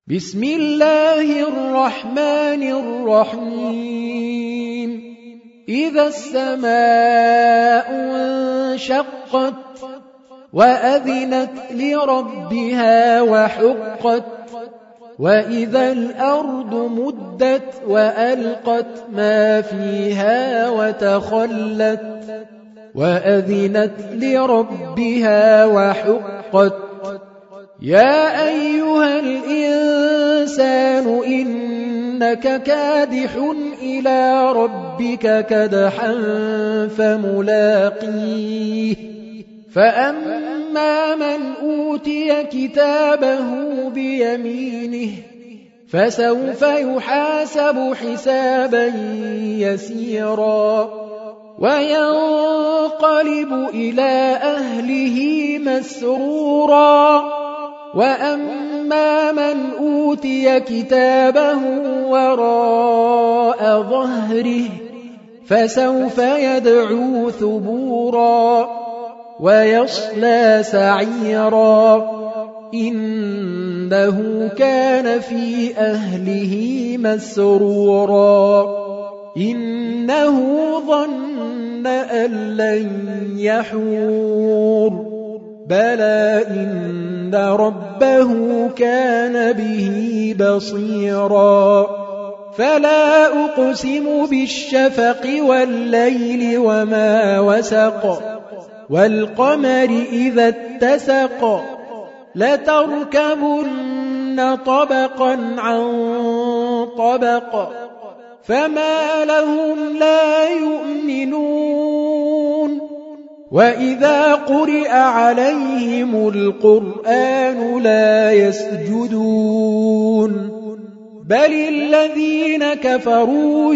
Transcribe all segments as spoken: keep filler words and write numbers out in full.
بسم الله الرحمن الرحيم إذا السماء انشقت وأذنت لربها وحقت وإذا الأرض مدت وألقت ما فيها وتخلت وأذنت لربها وحقت يا أيها الإنسان إنك كادح إلى ربك كدحا فملاقيه فأما من أوتي كتابه بيمينه فسوف يحاسب حسابا يسيرا وينقلب إلى أهله مسرورا وأما من أوتي كتابه وراء ظهره فسوف يدعو ثبورا ويصلى سعيرا إنه كان في أهله مسرورا إنه ظن أن لن يحور بلى إن ربه كان به بصيرا فلا أقسم بالشفق والليل وما وسق والقمر إذا اتسق لتركبن طبقا عن طبق فما لهم لا يؤمنون وإذا قرئ عليهم القرآن لا يسجدون بل الذين كفروا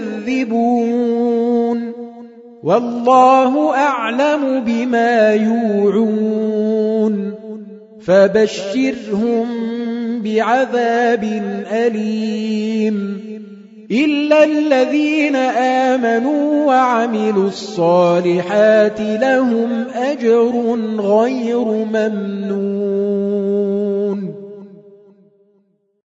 يكذبون والله أعلم بما يوعون فبشرهم بعذاب أليم إلا الذين آمنوا وعملوا الصالحات لهم أجر غير ممنون.